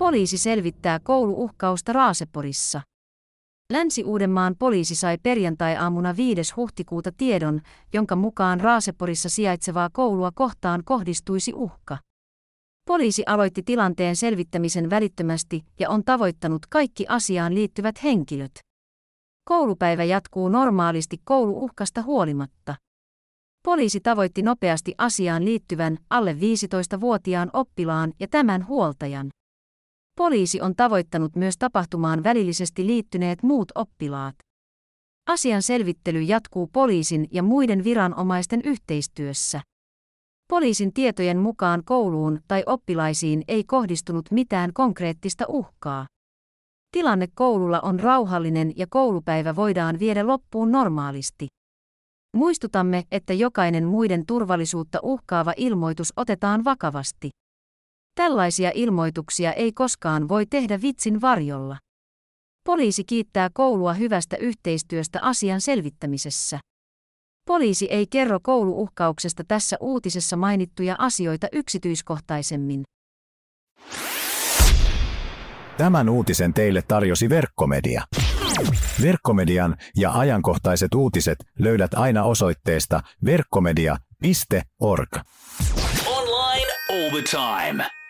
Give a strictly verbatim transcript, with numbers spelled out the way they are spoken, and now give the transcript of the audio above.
Poliisi selvittää kouluuhkausta Raaseporissa. Länsi-Uudenmaan poliisi sai perjantai-aamuna viides huhtikuuta tiedon, jonka mukaan Raaseporissa sijaitsevaa koulua kohtaan kohdistuisi uhka. Poliisi aloitti tilanteen selvittämisen välittömästi ja on tavoittanut kaikki asiaan liittyvät henkilöt. Koulupäivä jatkuu normaalisti kouluuhkasta huolimatta. Poliisi tavoitti nopeasti asiaan liittyvän alle viisitoistavuotiaan oppilaan ja tämän huoltajan. Poliisi on tavoittanut myös tapahtumaan välillisesti liittyneet muut oppilaat. Asian selvittely jatkuu poliisin ja muiden viranomaisten yhteistyössä. Poliisin tietojen mukaan kouluun tai oppilaisiin ei kohdistunut mitään konkreettista uhkaa. Tilanne koululla on rauhallinen ja koulupäivä voidaan viedä loppuun normaalisti. Muistutamme, että jokainen muiden turvallisuutta uhkaava ilmoitus otetaan vakavasti. Tällaisia ilmoituksia ei koskaan voi tehdä vitsin varjolla. Poliisi kiittää koulua hyvästä yhteistyöstä asian selvittämisessä. Poliisi ei kerro kouluuhkauksesta tässä uutisessa mainittuja asioita yksityiskohtaisemmin. Tämän uutisen teille tarjosi Verkkomedia. Verkkomedian ja ajankohtaiset uutiset löydät aina osoitteesta verkkomedia piste org. Online all the time.